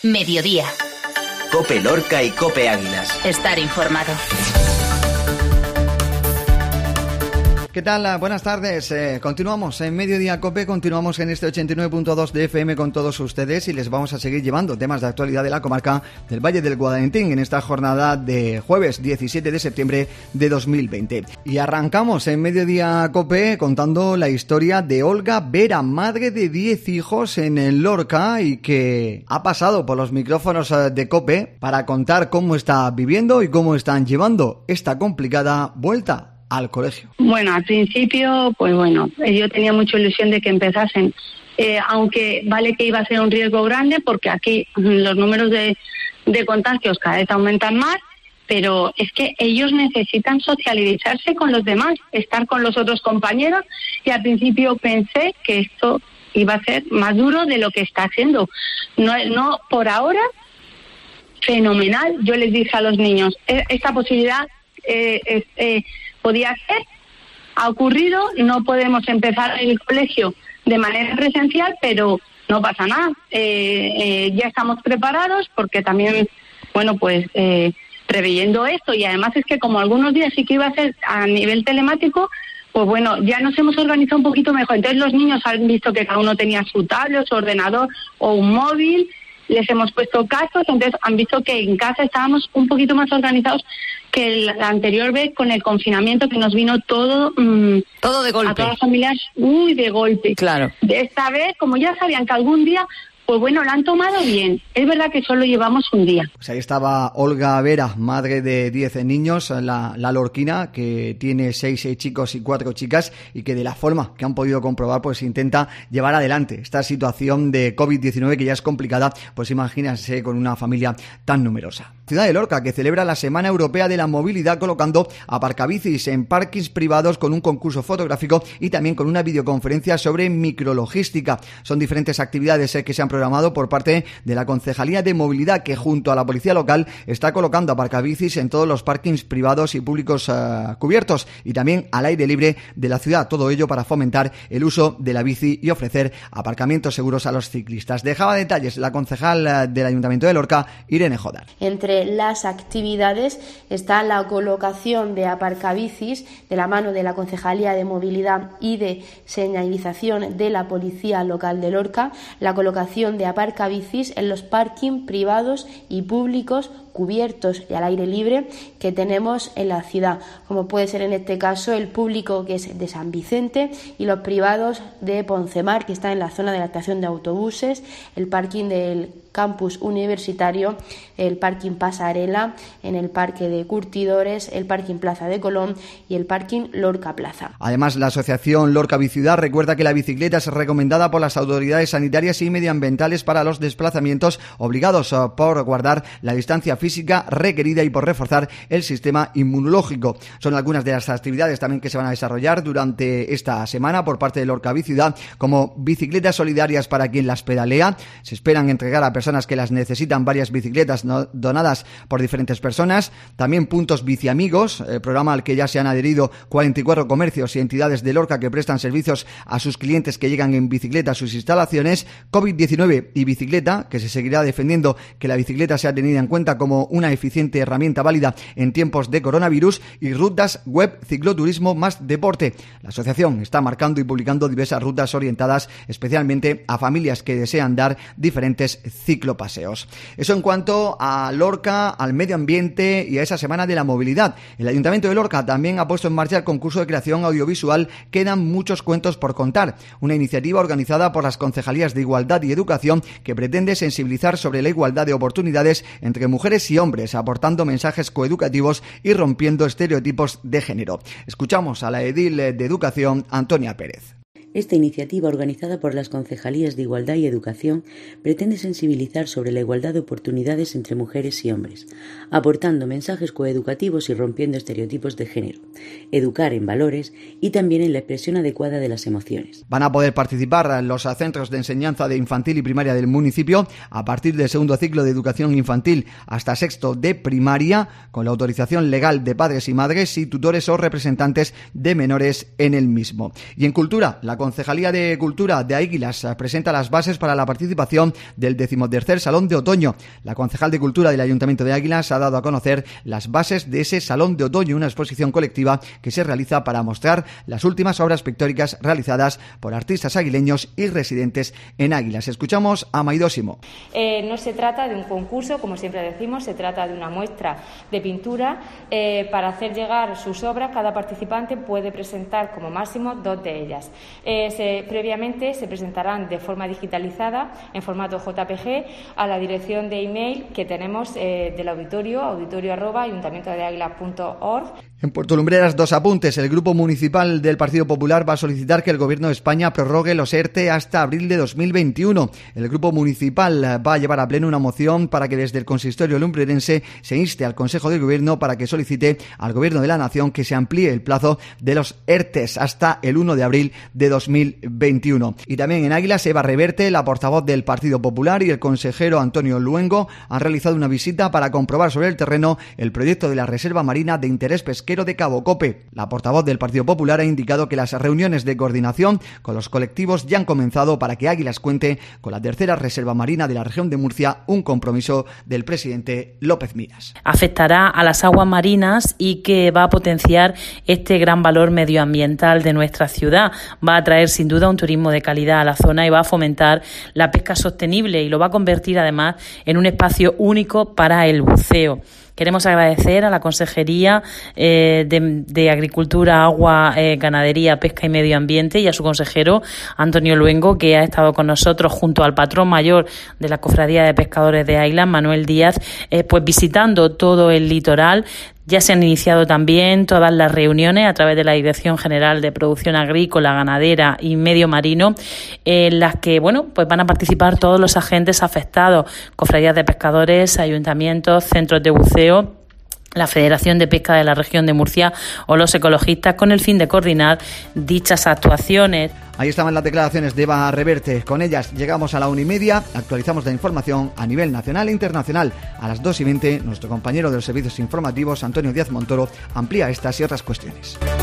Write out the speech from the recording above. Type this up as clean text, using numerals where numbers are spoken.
Mediodía. COPE Lorca y COPE Águilas. Estar informado. ¿Qué tal? Buenas tardes. Continuamos en Mediodía COPE, continuamos en este 89.2 de FM con todos ustedes y les vamos a seguir llevando temas de actualidad de la comarca del Valle del Guadalentín en esta jornada de jueves 17 de septiembre de 2020. Y arrancamos en Mediodía COPE contando la historia de Olga Vera, madre de 10 hijos en Lorca y que ha pasado por los micrófonos de COPE para contar cómo está viviendo y cómo están llevando esta complicada vuelta al colegio. Bueno, al principio, pues bueno, yo tenía mucha ilusión de que empezasen, aunque vale que iba a ser un riesgo grande porque aquí los números de contagios cada vez aumentan más, pero es que ellos necesitan socializarse con los demás, estar con los otros compañeros, y al principio pensé que esto iba a ser más duro de lo que está siendo. No, por ahora, fenomenal. Yo les dije a los niños, esta posibilidad podía ser, ha ocurrido, no podemos empezar el colegio de manera presencial, pero no pasa nada, ya estamos preparados porque también, bueno, pues preveyendo esto, y además es que como algunos días sí que iba a ser a nivel telemático, pues bueno, ya nos hemos organizado un poquito mejor. Entonces los niños han visto que cada uno tenía su tablet, su ordenador o un móvil, les hemos puesto cascos, entonces han visto que en casa estábamos un poquito más organizados que la anterior vez con el confinamiento, que nos vino todo de golpe. A todas las familias, de golpe. Claro. De esta vez, como ya sabían que algún día, pues bueno, lo han tomado bien. Es verdad que solo llevamos un día. Pues ahí estaba Olga Vera, madre de 10 niños, la lorquina, que tiene 6 chicos y 4 chicas, y que de la forma que han podido comprobar, pues intenta llevar adelante esta situación de COVID-19 que ya es complicada, pues imagínense con una familia tan numerosa. Ciudad de Lorca, que celebra la Semana Europea de la Movilidad colocando aparcabicis en parkings privados con un concurso fotográfico y también con una videoconferencia sobre micrologística. Son diferentes actividades que se han programado por parte de la Concejalía de Movilidad, que junto a la Policía Local está colocando aparcabicis en todos los parkings privados y públicos cubiertos y también al aire libre de la ciudad. Todo ello para fomentar el uso de la bici y ofrecer aparcamientos seguros a los ciclistas. Dejaba detalles la concejal del Ayuntamiento de Lorca, Irene Jodar. Entre las actividades está la colocación de aparcabicis de la mano de la Concejalía de Movilidad y de señalización de la Policía Local de Lorca, la colocación de aparcabicis en los parking privados y públicos cubiertos y al aire libre que tenemos en la ciudad, como puede ser en este caso el público que es de San Vicente y los privados de Poncemar, que está en la zona de la estación de autobuses, el parking del campus universitario, el parking Pasarela, en el parque de Curtidores, el parking Plaza de Colón y el parking Lorca Plaza. Además, la asociación Lorca Biciudad recuerda que la bicicleta es recomendada por las autoridades sanitarias y medioambientales para los desplazamientos obligados por guardar la distancia física requerida y por reforzar el sistema inmunológico. Son algunas de las actividades también que se van a desarrollar durante esta semana por parte de Lorca Biciudad, como bicicletas solidarias para quien las pedalea. Se esperan entregar a personas que las necesitan varias bicicletas donadas por diferentes personas. También puntos biciamigos, programa al que ya se han adherido 44 comercios y entidades de Lorca que prestan servicios a sus clientes que llegan en bicicleta a sus instalaciones. COVID-19 y bicicleta, que se seguirá defendiendo que la bicicleta sea tenida en cuenta como una eficiente herramienta válida en tiempos de coronavirus. Y rutas web, cicloturismo más deporte. La asociación está marcando y publicando diversas rutas orientadas especialmente a familias que desean dar diferentes ciclopaseos. Eso en cuanto a Lorca, al medio ambiente y a esa semana de la movilidad. El Ayuntamiento de Lorca también ha puesto en marcha el concurso de creación audiovisual Quedan muchos cuentos por contar, una iniciativa organizada por las concejalías de Igualdad y Educación que pretende sensibilizar sobre la igualdad de oportunidades entre mujeres y hombres, aportando mensajes coeducativos y rompiendo estereotipos de género. Escuchamos a la edil de Educación, Antonia Pérez. Esta iniciativa, organizada por las Concejalías de Igualdad y Educación, pretende sensibilizar sobre la igualdad de oportunidades entre mujeres y hombres, aportando mensajes coeducativos y rompiendo estereotipos de género, educar en valores y también en la expresión adecuada de las emociones. Van a poder participar los centros de enseñanza de infantil y primaria del municipio a partir del segundo ciclo de educación infantil hasta sexto de primaria, con la autorización legal de padres y madres y tutores o representantes de menores en el mismo. Y en cultura, la Concejalía de Cultura de Águilas presenta las bases para la participación del 13º Salón de Otoño. La concejal de Cultura del Ayuntamiento de Águilas ha dado a conocer las bases de ese Salón de Otoño, una exposición colectiva que se realiza para mostrar las últimas obras pictóricas realizadas por artistas aguileños y residentes en Águilas. Escuchamos a Maidósimo. No se trata de un concurso, como siempre decimos, se trata de una muestra de pintura. Para hacer llegar sus obras, cada participante puede presentar como máximo 2 de ellas. Previamente se presentarán de forma digitalizada, en formato JPG, a la dirección de email que tenemos del auditorio@ayuntamientodeaguilas.org. En Puerto Lumbreras, 2 apuntes. El Grupo Municipal del Partido Popular va a solicitar que el Gobierno de España prorrogue los ERTE hasta abril de 2021. El Grupo Municipal va a llevar a pleno una moción para que desde el Consistorio lumbrerense se inste al Consejo de Gobierno para que solicite al Gobierno de la Nación que se amplíe el plazo de los ERTEs hasta el 1 de abril de 2021. Y también en Águilas, Eva Reverte, la portavoz del Partido Popular, y el consejero Antonio Luengo han realizado una visita para comprobar sobre el terreno el proyecto de la Reserva Marina de Interés Pesquero de Cabo Cope. La portavoz del Partido Popular ha indicado que las reuniones de coordinación con los colectivos ya han comenzado para que Águilas cuente con la 3ª Reserva Marina de la región de Murcia, un compromiso del presidente López Miras. Afectará a las aguas marinas y que va a potenciar este gran valor medioambiental de nuestra ciudad. Va a traer sin duda un turismo de calidad a la zona y va a fomentar la pesca sostenible y lo va a convertir además en un espacio único para el buceo. Queremos agradecer a la Consejería de Agricultura, Agua, Ganadería, Pesca y Medio Ambiente y a su consejero Antonio Luengo, que ha estado con nosotros junto al patrón mayor de la Cofradía de Pescadores de Águilas, Manuel Díaz, pues visitando todo el litoral. Ya se han iniciado también todas las reuniones a través de la Dirección General de Producción Agrícola, Ganadera y Medio Marino, en las que pues van a participar todos los agentes afectados, cofradías de pescadores, ayuntamientos, centros de buceo, la Federación de Pesca de la región de Murcia o los ecologistas, con el fin de coordinar dichas actuaciones. Ahí estaban las declaraciones de Eva Reverte. Con ellas llegamos a la 1:30. Actualizamos la información a nivel nacional e internacional. A las 2:20, nuestro compañero de los servicios informativos, Antonio Díaz Montoro, amplía estas y otras cuestiones.